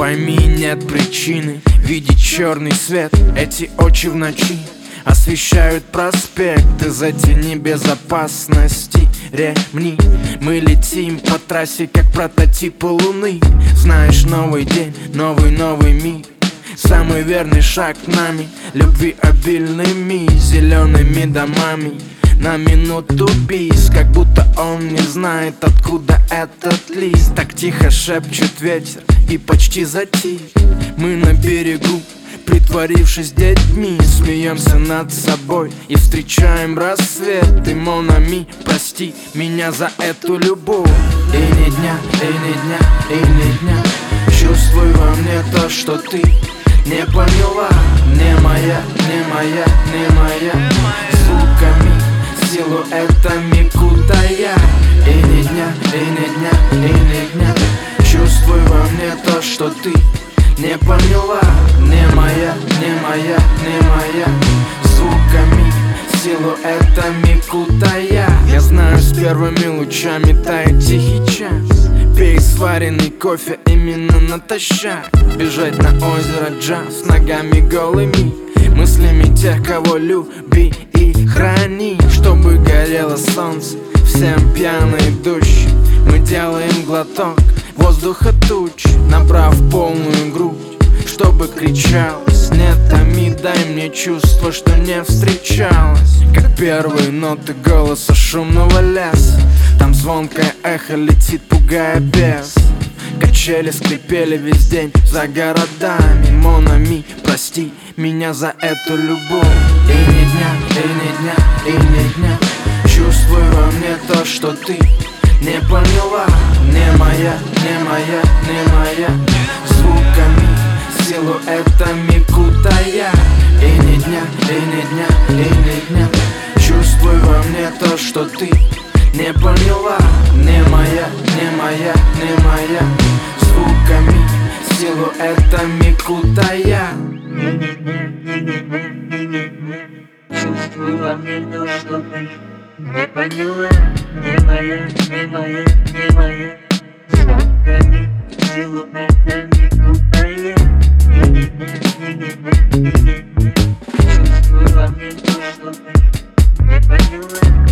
Пойми, нет причины видеть черный свет. Эти очи в ночи освещают проспект. Из-за тени безопасности ремни мы летим по трассе, как прототипы Луны. Знаешь, новый день, новый мир. Самый верный шаг нами, любви обильными, зелеными домами. На минуту бис, как будто он не знает, откуда этот лист. Так тихо шепчет ветер и почти затих. Мы на берегу, притворившись детьми, смеемся над собой и встречаем рассвет. И mon ami, прости меня за эту любовь. И ни дня, и ни дня, и ни дня чувствую во мне то, что ты не поняла. Не моя, не моя, не моя. Звуками, силуэтами кутая. И ни дня, и ни дня, и ни дня чувствую во мне то, что ты не поняла. Не моя, не моя, не моя. Звуками, силуэтами кутая. Я знаю, с первыми лучами тает тихий час. Пей сваренный кофе именно натощак. Бежать на озеро джаз ногами голыми. Мыслями тех, кого люби и храни. Чтобы горело солнце всем пьяной души. Мы делаем глоток воздуха туч, набрав полную грудь, чтобы кричалось. Не томи, дай мне чувство, что не встречалось. Как первые ноты голоса шумного леса. Там звонкое эхо летит, пугая бес. Качели скрипели весь день за городами. Mon ami, прости меня за эту любовь. И ни дня, и ни дня, и ни дня чувствую во мне то, что ты не поняла. Не моя, не моя, не моя. Звуками, силуэтами кутая. И ни дня, и ни дня, и ни дня чувствую во мне то, что ты не поняла. Не моя, не моя, не моя. Звуками, силуэтами кутая. Чувствую во мне то, что ты не поняла. Не моя, не моя, не моя. Звуками, силуэтами кутая. Чувствую во мне то, что ты не поняла.